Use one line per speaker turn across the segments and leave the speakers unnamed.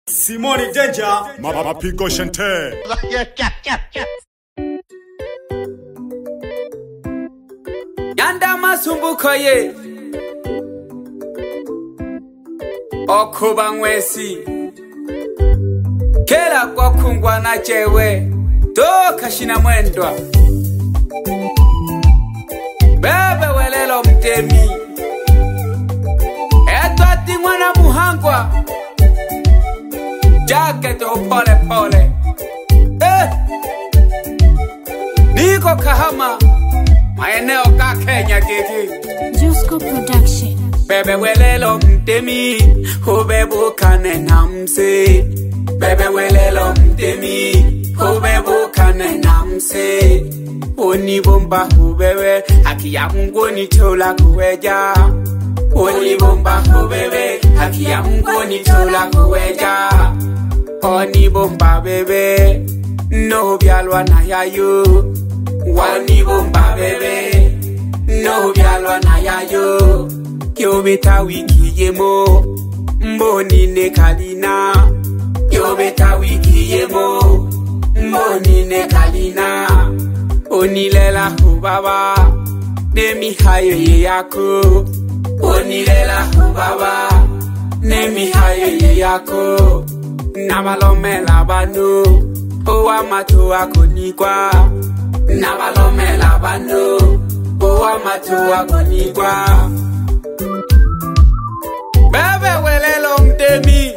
Simone Danger, Mapigo Shante.
Yanda masumbukoye Okuba ngwesi Kera kwa kungwa na jewe Toka shina mwendwa Bebe welelo mtemi Eto ati mwana muhangwa Jacket o pole pole Niko Kahama Maeneo ka Kenya kiki
Jusco Production
Bebe welelo mtemi Hubebu kane namse Bebe welelo mtemi Hubebu kane namse Oni bomba hubebe Haki ya Mungu ni chola kuweja Oni bomba hubebe Haki ya Mungu ni chola kuweja Oni bomba bebe No bialwa na yayo Wani bomba bebe No bialwa na yayo Kyobeta wiki yemo Mboni ne kalina Kyobeta wiki yemo Mboni ne kalina Onilela hubaba Nemi hayo ye yako Onilela hubaba Nemi hayo ye yako Nabalome labano Owa matu akonikwa Nabalome labano Owa matu akonikwa Bebe welelo mtemi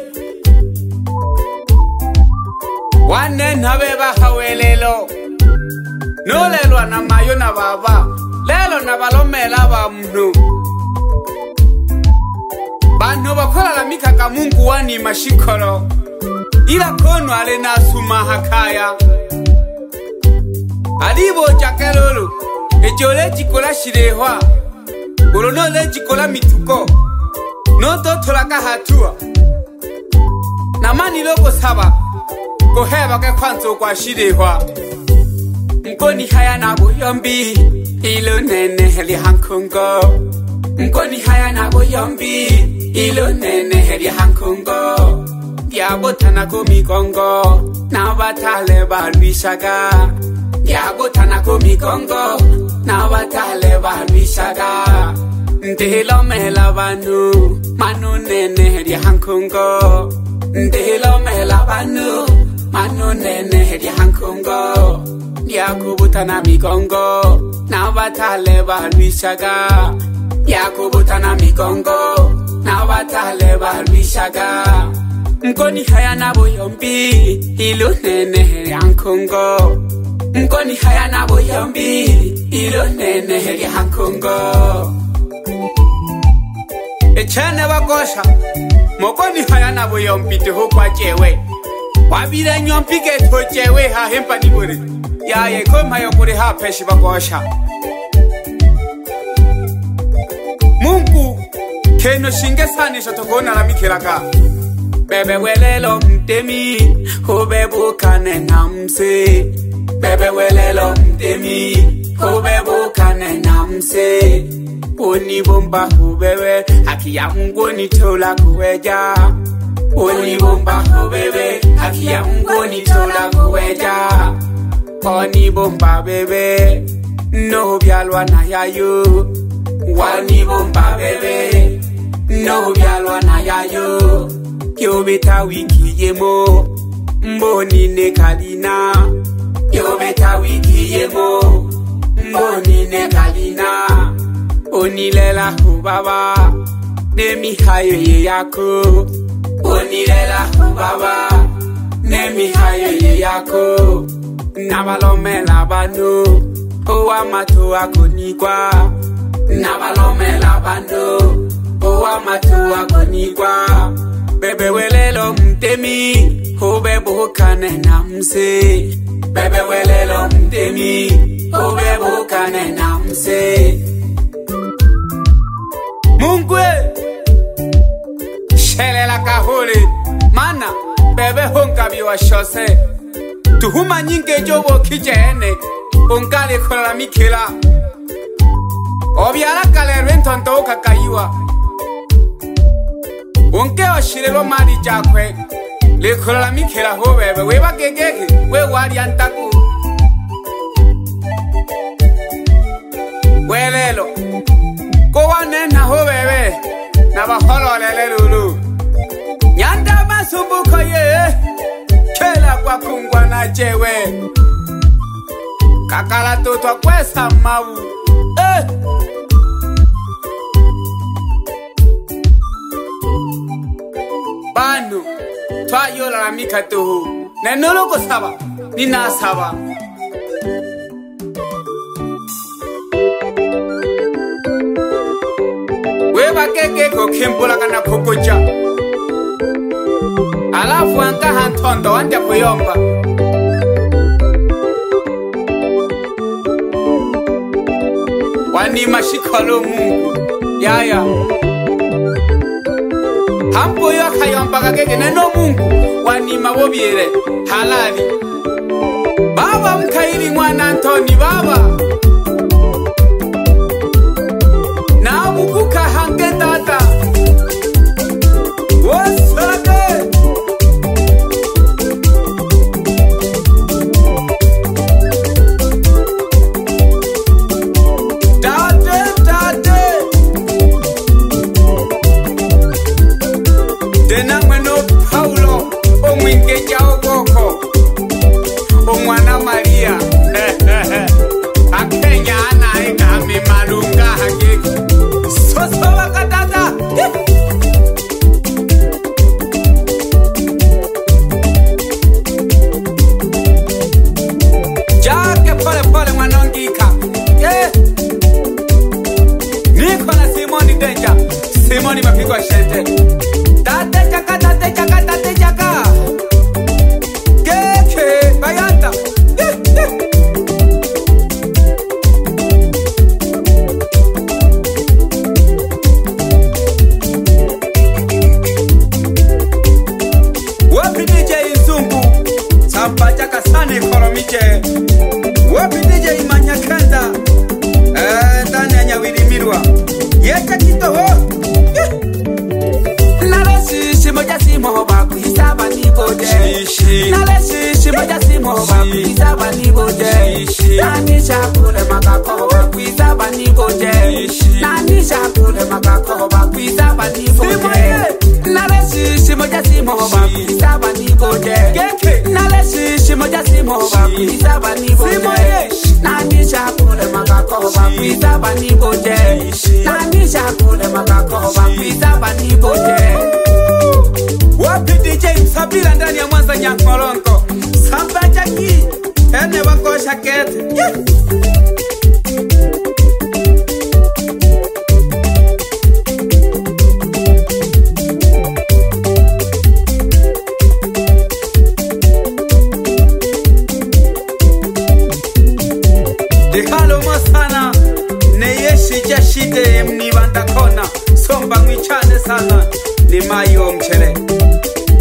Wane nabeba hawelelo No lelo na mayo na baba Lelo nabalome laba mnu Bano bakola la mikaka Mungu wani mashikoro Ila kono ale nasuma hakaya Alibo chakelolo Ejole chikola shirehwa Olono le chikola mituko No totolaka hatua Namani loko saba Koheba ke kwanzo kwa shirehwa Mkoni haya na boyombi Ilo nene heli hankungo Mkoni haya na boyombi Ilo nene heli hankungo Yabotana komikongo Na batale balwishaga Yabotana komikongo Na batale balwishaga Ndilo mela banu Manu nene heli hankungo Ndilo mela banu Manu nene heli hankungo Yakubutana mikongo Na batale balwishaga Yakubutana mikongo Na batale balwishaga Mkoni haya na boyombi Ilo nene heri hankungo Mkoni haya na boyombi Ilo nene heri hankungo Echane wakosha Mokoni haya na boyombi Tuho kwa chewe Wabile nyompi keto chewe ha hempa niburi Ya ye koma yokuri ha peshi wakosha Mungu Keno shinge sani shotokona la mikiraka Bebe welelo mtemi Hubebu kane namse Bebe welelo mtemi Hubebu kane namse Oni bomba hubebe Haki ya Mungu ni chola kuweja Oni bomba hubebe Haki ya Mungu ni chola kuweja Oni bomba bebe No bialwa na yayo Wani bomba bebe No bialwa na yayo Kyobeta wiki yemo Mboni ne kalina Kyobeta wiki yemo Mboni ne kalina Onilela hubaba Nemi hayo ye yako Onilela hubaba Nemi hayo ye yako Nabalome labano Owa matu akonikwa Nabalome labano Owa matu akonikwa Bebe welelo mtemi Hubebu kane namse Bebe welelo mtemi Hubebu kane namse Mungwe Shele la kahuli Mana Bebe honka biwa shose Tuhuma nyinge jobo kijene Unkali kola mikila Obiara kale rentonto kakaiwa Unke oshirelo mari jakwe Lekhola mikhela ho bebe we ba kekeke we wali antaku welelo ko wanena ho bebe na ba hololele lulu nyanda masumbuko ye khela kwa khungwa na jewe kakala totwa kwesa mawu banu twayola la mikatuhu nenolo ko saba nina saba weba keke ko kimpula kana kokocha alafu anka hantondo wanja kuyomba wani mashikolo Mungu yaya hampo yo kayomba kake neno Mungu wani mabobiere halali baba mkairi mwana Antoni baba na bukuka hange tata wasade Dena mweno Paulo omwinge jao goko omwana Maria akenya ana ingame malunga hakiki soso wakatata jake pole pole mwanongika niko na Simoni Denja Simoni mapigwa shete tate chaka keke bayanta wapi DJ Nzungu samba chaka sana ikoromiche wapi DJ Manyakanda ndani ya Nyawilimirwa yecha kitoho moja simo ba kuhisaba ni boje nale shishi moja simo ba kuhisaba ni boje nani shakule makako ba kuhisaba ni boje nani shakule makako ba kuhisaba ni boje nale shishi moja simo ba kuhisaba ni boje nale shishi moja simo ba kuhisaba ni boje nani shakule makako ba kuhisaba ni boje nani shakule makako ba kuhisaba ni boje wapi DJ Msabila ndani ya Mwanza Nyankolonko samba jaki ene wako shakete Dehalo masana neyeshi jashide mnibanda kona somba mwichane sana ni mayo mchele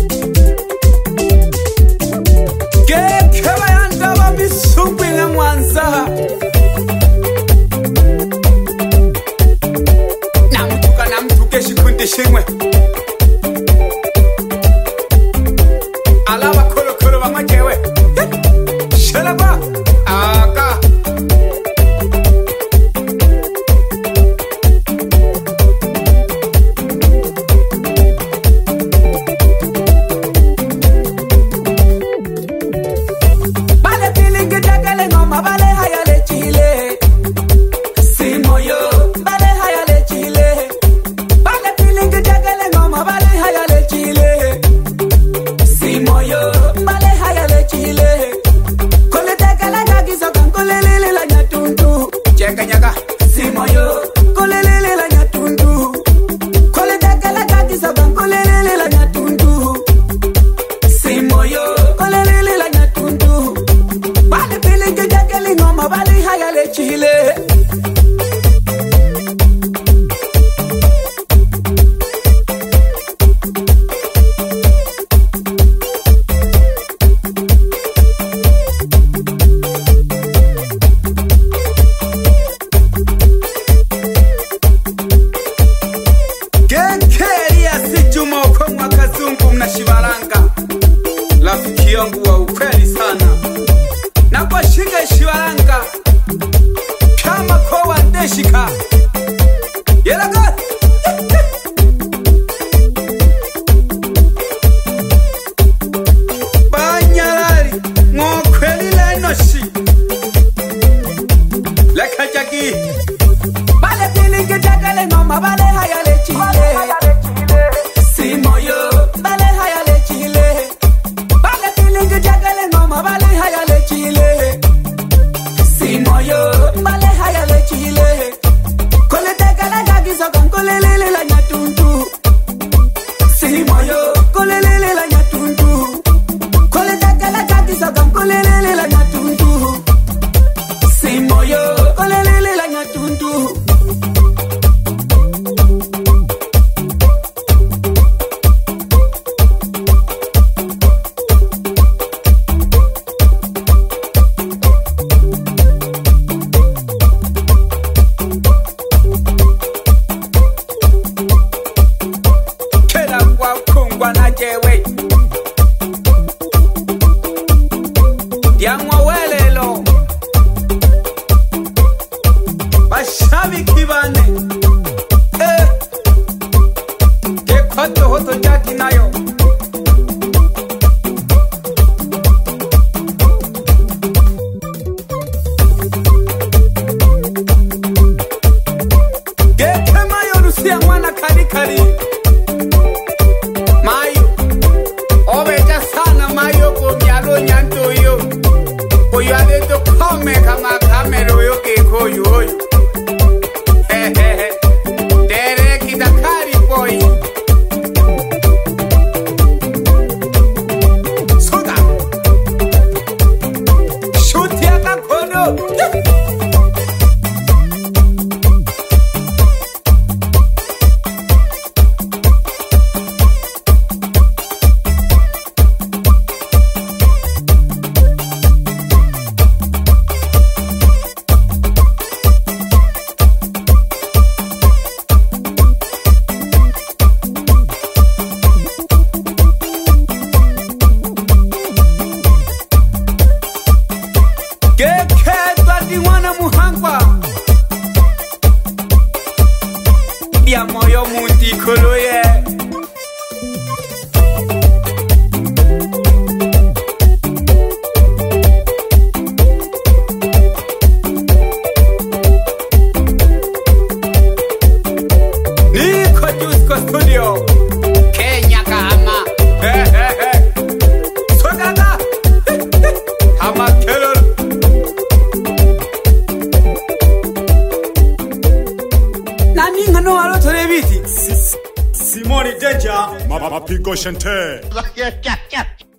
nani ngano walo tole biti
Simoni Danger Mapigo Shante